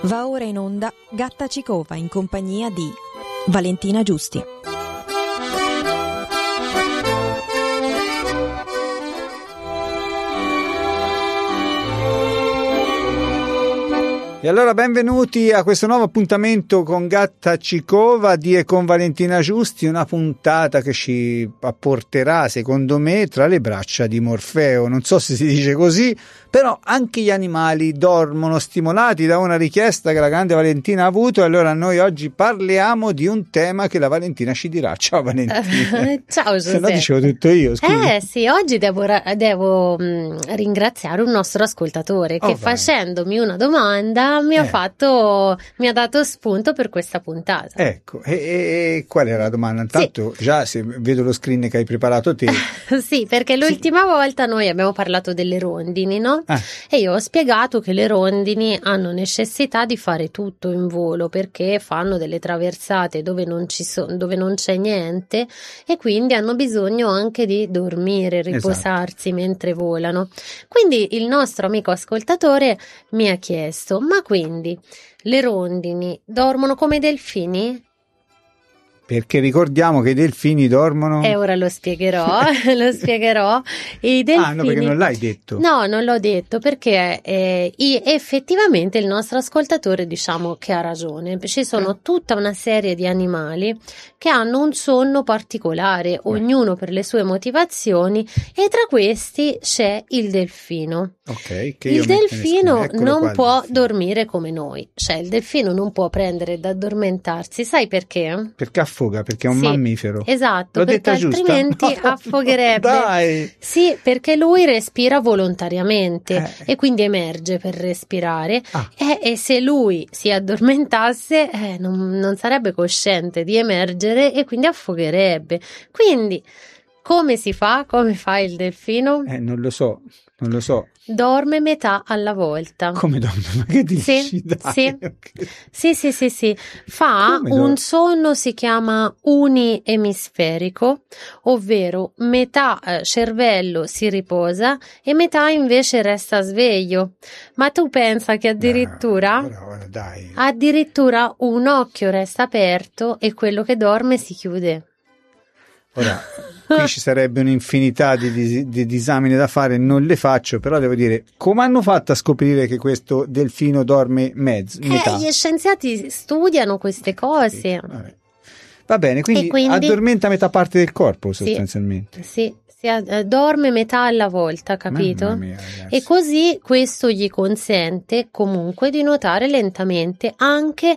Va ora in onda Gatta Cicova in compagnia di Valentina Giusti. E allora benvenuti a questo nuovo appuntamento con Gatta Cicova di e con Valentina Giusti, una puntata che ci apporterà, secondo me, tra le braccia di Morfeo. Non so se si dice così, però anche gli animali dormono, stimolati da una richiesta che la grande Valentina ha avuto, e allora noi oggi parliamo di un tema che la Valentina ci dirà. Ciao Valentina. Ciao Giuseppe. Se no dicevo tutto io, scusa. Sì, oggi devo ringraziare un nostro ascoltatore che facendomi una domanda mi ha dato spunto per questa puntata. Ecco, e qual era la domanda? Intanto già se vedo lo screen che hai preparato te. Sì, perché l'ultima volta noi abbiamo parlato delle rondini, no? E io ho spiegato che le rondini hanno necessità di fare tutto in volo perché fanno delle traversate dove non c'è niente e quindi hanno bisogno anche di dormire, riposarsi mentre volano. Quindi il nostro amico ascoltatore mi ha chiesto: ma quindi le rondini dormono come i delfini? Perché ricordiamo che i delfini dormono. E ora lo spiegherò. I delfini... no, perché non l'hai detto. No, non l'ho detto perché effettivamente il nostro ascoltatore, diciamo che ha ragione. Ci sono tutta una serie di animali che hanno un sonno particolare, ognuno per le sue motivazioni, e tra questi c'è il delfino. Ok, che il delfino non può dormire come noi, cioè il delfino non può prendere ed addormentarsi. Sai perché? Perché affoga, perché è un mammifero. Esatto, l'ho perché detta altrimenti giusta? affogherebbe. Dai. Sì, perché lui respira volontariamente e quindi emerge per respirare e se lui si addormentasse non sarebbe cosciente di emergere e quindi affogherebbe. Quindi come si fa? Come fa il delfino? Non lo so. Dorme metà alla volta. Come dorme? Ma che dici? Sì, Dai, sì. Fa un sonno, si chiama uniemisferico, ovvero metà cervello si riposa e metà invece resta sveglio. Ma tu pensa che addirittura un occhio resta aperto e quello che dorme si chiude. Ora, qui ci sarebbe un'infinità di disamine da fare, non le faccio, però devo dire, come hanno fatto a scoprire che questo delfino dorme metà? Gli scienziati studiano queste cose. Va bene, quindi addormenta metà parte del corpo sostanzialmente. Sì, dorme metà alla volta, capito? Mamma mia, e così questo gli consente comunque di nuotare lentamente anche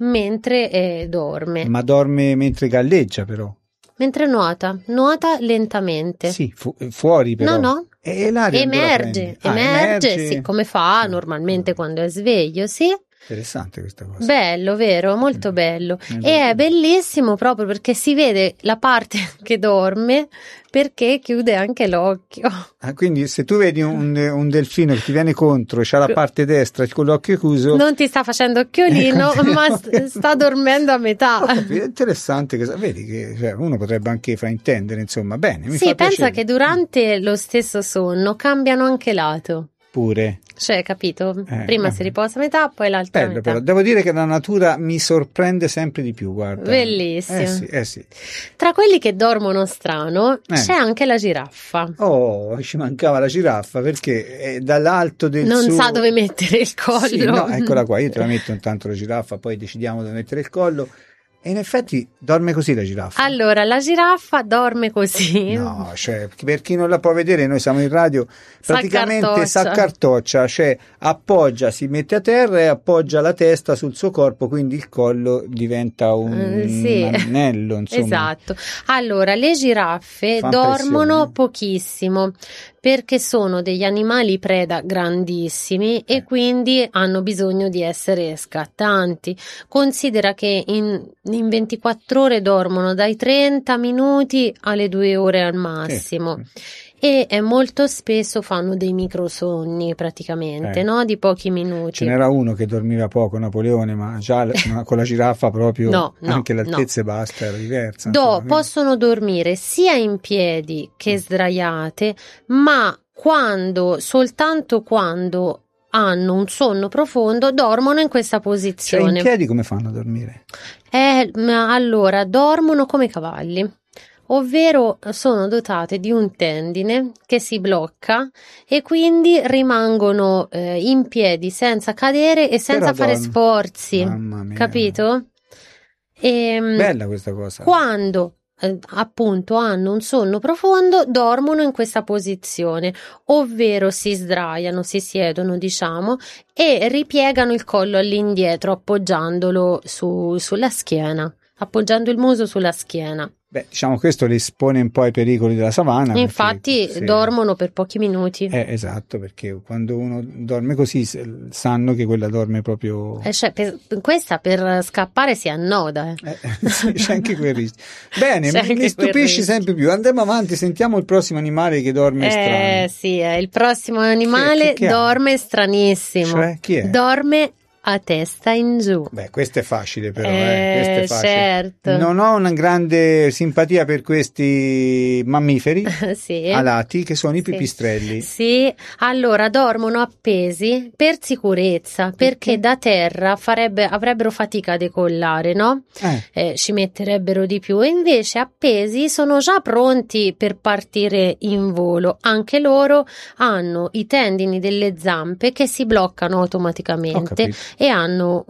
mentre dorme. Ma dorme mentre galleggia però? Mentre nuota lentamente. Sì, fuori però. No. E l'aria emerge, sì, come fa normalmente quando è sveglio, sì. Interessante questa cosa. Bello, vero? Molto bello. E è bellissimo proprio perché si vede la parte che dorme perché chiude anche l'occhio. Quindi se tu vedi un delfino che ti viene contro e c'ha la parte destra con l'occhio chiuso, non ti sta facendo occhiolino, ma sta dormendo a metà. È interessante, vedi che uno potrebbe anche fraintendere, insomma. Bene, mi fa pensa piacere. che durante lo stesso sonno cambiano anche lato. Pure. Cioè, capito? Prima si riposa a metà, poi l'altra bello, metà. Però devo dire che la natura mi sorprende sempre di più, guarda. Bellissimo. Sì. Tra quelli che dormono strano c'è anche la giraffa. Oh, ci mancava la giraffa perché dall'alto del non sa dove mettere il collo. Sì, no, eccola qua, io te la metto intanto la giraffa, poi decidiamo dove mettere il collo. E in effetti dorme così la giraffa. Allora, la giraffa dorme così. No, cioè, per chi non la può vedere, noi siamo in radio, praticamente s'accartoccia, cioè appoggia, si mette a terra e appoggia la testa sul suo corpo, quindi il collo diventa un anello, insomma. Esatto. Allora, le giraffe dormono pochissimo perché sono degli animali preda grandissimi e quindi hanno bisogno di essere scattanti. Considera che in 24 ore dormono dai 30 minuti alle 2 ore al massimo. E molto spesso fanno dei microsonni praticamente, no? Di pochi minuti. Ce n'era uno che dormiva poco, Napoleone, ma già con la giraffa proprio anche l'altezza e basta, era diversa. Possono dormire sia in piedi che sdraiate, ma soltanto quando hanno un sonno profondo dormono in questa posizione. Cioè in piedi come fanno a dormire? Allora, dormono come i cavalli, ovvero sono dotate di un tendine che si blocca e quindi rimangono in piedi senza cadere e senza fare sforzi. Mamma mia. Capito? Bella questa cosa. Quando appunto hanno un sonno profondo dormono in questa posizione, ovvero si sdraiano, si siedono diciamo e ripiegano il collo all'indietro appoggiandolo sulla schiena, appoggiando il muso sulla schiena. Beh, diciamo questo li espone un po' ai pericoli della savana. Infatti dormono per pochi minuti. Esatto, perché quando uno dorme così sanno che quella dorme proprio... questa per scappare si annoda. C'è anche quel rischio. Bene, mi stupisci sempre più. Andiamo avanti, sentiamo il prossimo animale che dorme strano. Sì, il prossimo animale dorme stranissimo. Cioè, chi è? Dorme a testa in giù. Beh, questo è facile però, questo è facile. Certo. Non ho una grande simpatia per questi mammiferi sì. alati che sono i pipistrelli. Sì, allora dormono appesi per sicurezza, perché da terra avrebbero fatica a decollare, no? Ci metterebbero di più, e invece appesi sono già pronti per partire in volo. Anche loro hanno i tendini delle zampe che si bloccano automaticamente e hanno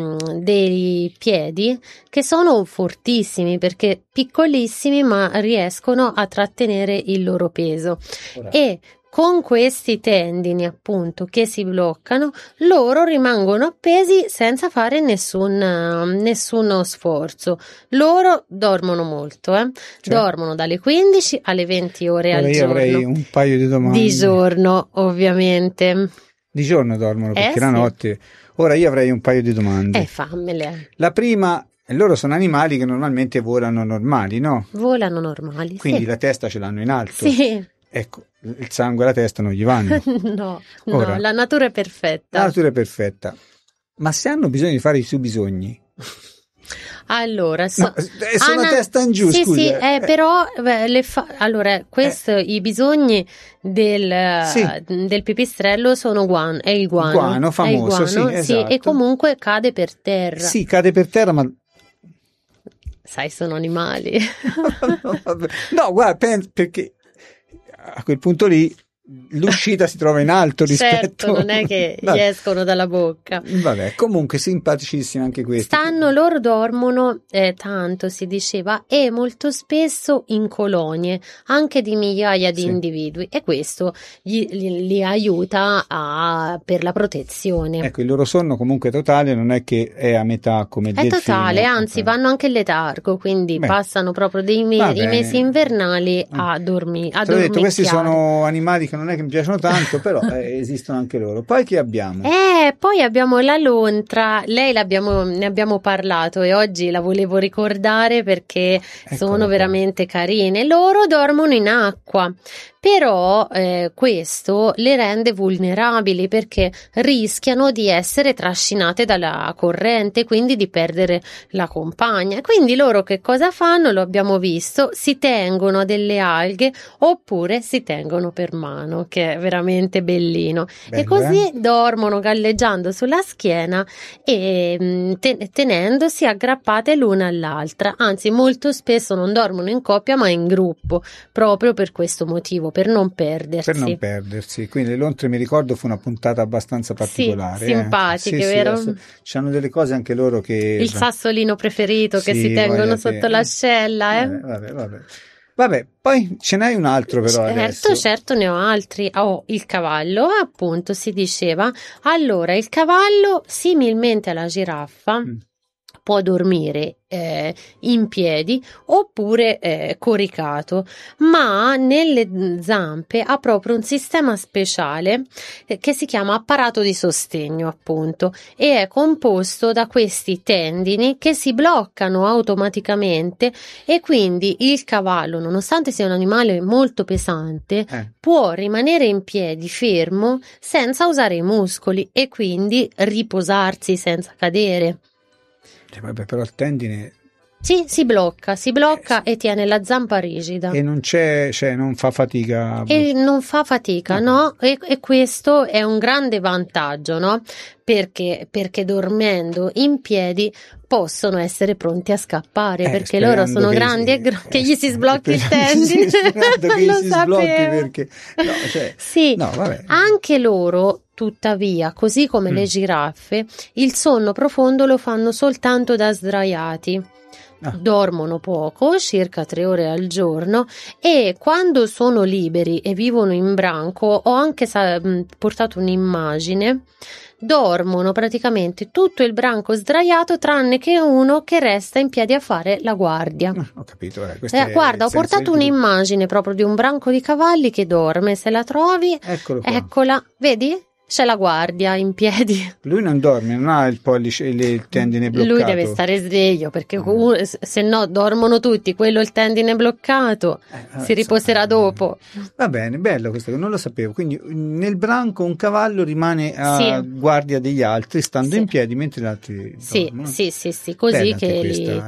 dei piedi che sono fortissimi perché piccolissimi ma riescono a trattenere il loro peso. E con questi tendini appunto che si bloccano loro rimangono appesi senza fare nessuno sforzo. Loro dormono molto, dormono dalle 15 alle 20 ore al giorno. Io avrei un paio di domande. Di giorno ovviamente. Di giorno dormono perché la notte. Ora io avrei un paio di domande. Fammele. La prima, loro sono animali che normalmente volano normali, no? Volano normali, quindi la testa ce l'hanno in alto. Sì. Ecco, il sangue e la testa non gli vanno. No, la natura è perfetta. La natura è perfetta. Ma se hanno bisogno di fare i suoi bisogni... Allora, sono a testa in giù, scusa. Sì, però allora, i bisogni del pipistrello sono è il guano. Guano famoso, sì, esatto. E comunque cade per terra. Sì, cade per terra, ma sai, sono animali. No, guarda, perché a quel punto lì l'uscita si trova in alto rispetto... Certo, non è che gli escono dalla bocca. Vabbè, comunque simpaticissimi anche questi. Loro dormono tanto, si diceva, e molto spesso in colonie, anche di migliaia di individui, e questo li aiuta per la protezione. Ecco, il loro sonno comunque totale non è che è a metà come il delfino. È totale, anzi vanno anche in letargo, quindi passano proprio i mesi invernali a dormire. Detto, questi sono animali che non è che mi piacciono tanto, però esistono anche loro. Poi chi abbiamo? Poi abbiamo la lontra. Lei ne abbiamo parlato e oggi la volevo ricordare perché sono veramente carine. Loro dormono in acqua. Però questo le rende vulnerabili perché rischiano di essere trascinate dalla corrente, quindi di perdere la compagna. Quindi loro che cosa fanno? Lo abbiamo visto, si tengono delle alghe oppure si tengono per mano, che è veramente bellino. Bello, e così dormono galleggiando sulla schiena e tenendosi aggrappate l'una all'altra. Anzi, molto spesso non dormono in coppia ma in gruppo, proprio per questo motivo, per non perdersi. Quindi le lontre, mi ricordo, fu una puntata abbastanza particolare. Sì, simpatiche, vero? C'hanno delle cose anche loro che... Il sassolino preferito che si tengono sotto l'ascella, Vabbè, poi ce n'hai un altro però adesso. Certo, ne ho altri. Il cavallo, appunto, si diceva. Allora, il cavallo, similmente alla giraffa, può dormire in piedi oppure coricato, ma nelle zampe ha proprio un sistema speciale che si chiama apparato di sostegno, appunto, e è composto da questi tendini che si bloccano automaticamente e quindi il cavallo, nonostante sia un animale molto pesante, può rimanere in piedi fermo senza usare i muscoli e quindi riposarsi senza cadere. Vabbè, però il tendine Sì, si blocca e tiene la zampa rigida. E non c'è, cioè non fa fatica. E non fa fatica, no? E questo è un grande vantaggio, no? Perché dormendo in piedi possono essere pronti a scappare, perché loro sono grandi e che gli si sblocchi il tendine. Che gli si sblocchi perché no, cioè, sì, no, vabbè. Anche loro, tuttavia, così come le giraffe, il sonno profondo lo fanno soltanto da sdraiati. Dormono poco, circa 3 ore al giorno, e quando sono liberi e vivono in branco, ho anche portato un'immagine, dormono praticamente tutto il branco sdraiato tranne che uno che resta in piedi a fare la guardia. Ho capito. Guarda, ho portato un'immagine proprio di un branco di cavalli che dorme, se la trovi, eccola, vedi? C'è la guardia in piedi. Lui non dorme, non ha il pollice, il tendine bloccato. Lui deve stare sveglio perché se no dormono tutti. Quello il tendine bloccato si riposerà dopo. Va bene, bello questo, non lo sapevo. Quindi nel branco un cavallo rimane a guardia degli altri stando in piedi mentre gli altri dormono. Sì, così bella che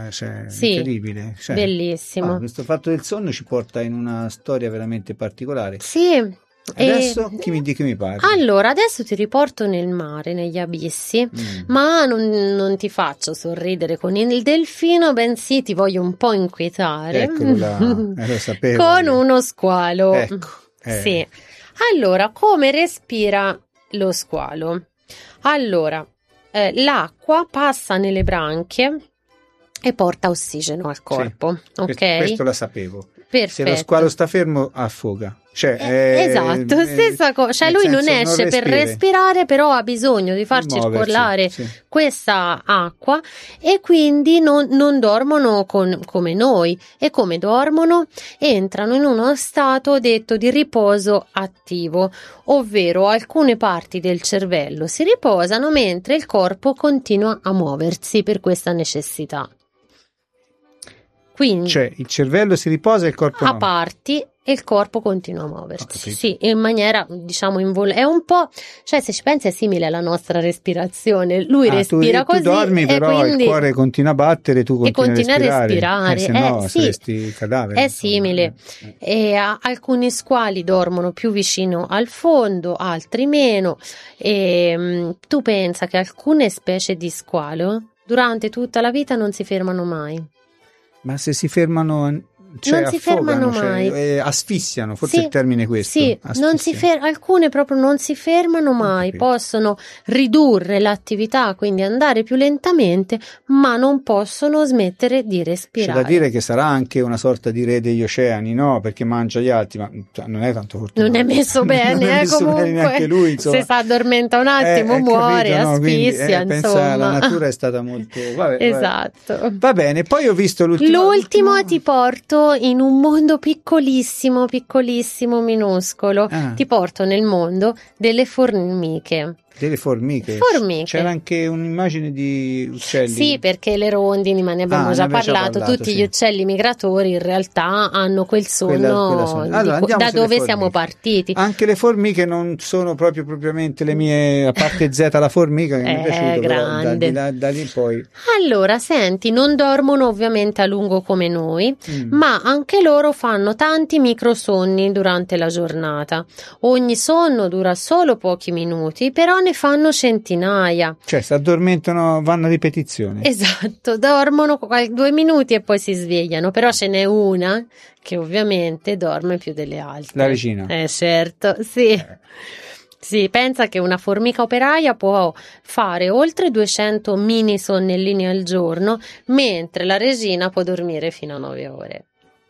incredibile. Bellissimo. Questo fatto del sonno ci porta in una storia veramente particolare. Sì. Adesso chi mi parli? Allora, adesso ti riporto nel mare, negli abissi, ma non ti faccio sorridere con il delfino, bensì ti voglio un po' inquietare. Eccolo là, lo sapevo. Con uno squalo. Ecco. Sì. Allora, come respira lo squalo? Allora, l'acqua passa nelle branchie e porta ossigeno al corpo. Sì, ok? Questo la sapevo. Perfetto. Se lo squalo sta fermo, affoga. Esatto, stessa cosa. Cioè lui non esce per respirare, però ha bisogno di far circolare questa acqua, e quindi non dormono come noi. E come dormono? Entrano in uno stato detto di riposo attivo, ovvero alcune parti del cervello si riposano mentre il corpo continua a muoversi per questa necessità. Quindi, cioè il cervello si riposa e il corpo no. A parti, e il corpo continua a muoversi. Sì, in maniera, diciamo, è un po', cioè se ci pensi è simile alla nostra respirazione. Lui respira così, tu dormi, però quindi, il cuore continua a battere, tu continui a respirare. Se no saresti cadavere. È simile. E alcuni squali dormono più vicino al fondo, altri meno. E tu pensa che alcune specie di squalo durante tutta la vita non si fermano mai. Ma se si fermano, cioè non si affogano, fermano mai. Asfissiano, forse il termine è questo. Sì, alcune proprio non si fermano mai, possono ridurre l'attività, quindi andare più lentamente, ma non possono smettere di respirare. C'è da dire che sarà anche una sorta di re degli oceani, no? Perché mangia gli altri, ma non è tanto fortunato. Non è messo bene, comunque. Bene neanche lui, insomma. Se si addormenta un attimo muore, asfissia, insomma. La natura è stata molto... Esatto. Va bene, poi ho visto l'ultimo ti porto in un mondo piccolissimo, minuscolo. Ti porto nel mondo delle formiche. Delle formiche. C'era anche un'immagine di uccelli. Sì, perché le rondini, ma ne abbiamo già parlato. Tutti gli uccelli migratori in realtà hanno quel sonno da dove siamo partiti. Anche le formiche non sono proprio propriamente le mie, a parte Z la formica che mi è piaciuto, grande. Però da lì poi. Allora, senti, non dormono ovviamente a lungo come noi, ma anche loro fanno tanti microsonni durante la giornata. Ogni sonno dura solo pochi minuti, però ne fanno centinaia. Cioè si addormentano, vanno a ripetizione. Esatto, dormono 2 minuti e poi si svegliano, però ce n'è una che ovviamente dorme più delle altre. La regina. Certo, sì. Sì, pensa che una formica operaia può fare oltre 200 mini sonnellini al giorno, mentre la regina può dormire fino a 9 ore.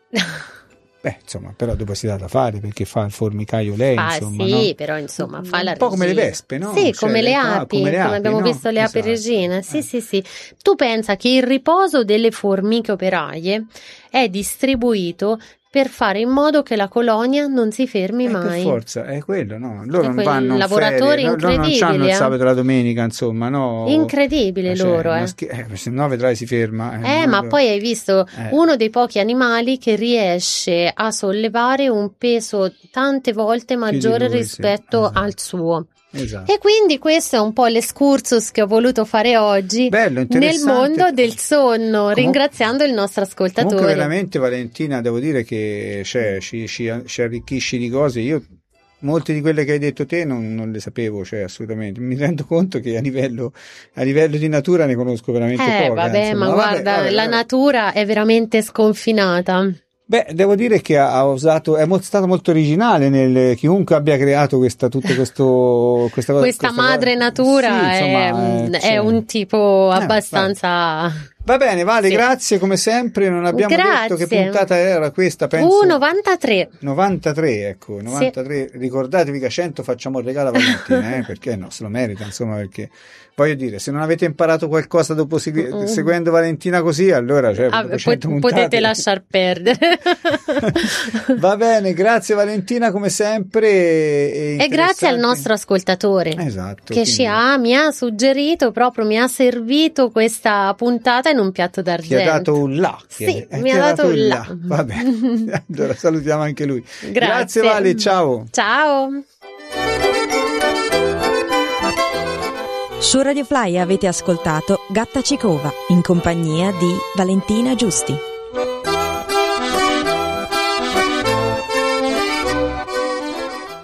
Insomma, però dopo si dà da fare perché fa il formicaio lei, insomma. Sì, no? però insomma fa la regina. Un po' come le vespe, no? Sì, come le api, come abbiamo visto le api regine. Sì. Tu pensa che il riposo delle formiche operaie è distribuito per fare in modo che la colonia non si fermi mai. Per forza, è quello, no? Loro non vanno lavoratori in ferie, non hanno il sabato e la domenica, insomma, no? Incredibile loro, se no vedrai si ferma. Ma poi hai visto uno dei pochi animali che riesce a sollevare un peso tante volte maggiore rispetto al suo. E quindi questo è un po' l'escursus che ho voluto fare oggi. Bello, nel mondo del sonno, ringraziando il nostro ascoltatore. Comunque veramente, Valentina, devo dire che ci arricchisci di cose. Io molte di quelle che hai detto te non le sapevo, assolutamente. Mi rendo conto che a livello di natura ne conosco veramente poco. Vabbè, ma guarda, la natura è veramente sconfinata. Beh, devo dire che è stato molto originale chiunque abbia creato questa madre natura, sì, è un tipo abbastanza... Va bene, Vale, sì. Grazie come sempre. Non abbiamo detto che puntata era questa, penso 93, ecco, 93. Sì. Ricordatevi che a 100 facciamo il regalo a Valentina, perché no, se lo merita, insomma, perché voglio dire, se non avete imparato qualcosa dopo seguendo Valentina così, allora potete lasciar perdere. Va bene, grazie Valentina come sempre. E grazie al nostro ascoltatore, esatto, che mi ha suggerito, mi ha servito questa puntata in un piatto d'argento. Ti ha dato un là. Mi ha dato un là. Va bene, allora salutiamo anche lui. Grazie Vale, ciao. Ciao. Su Radio Fly avete ascoltato Gatta Cicova in compagnia di Valentina Giusti.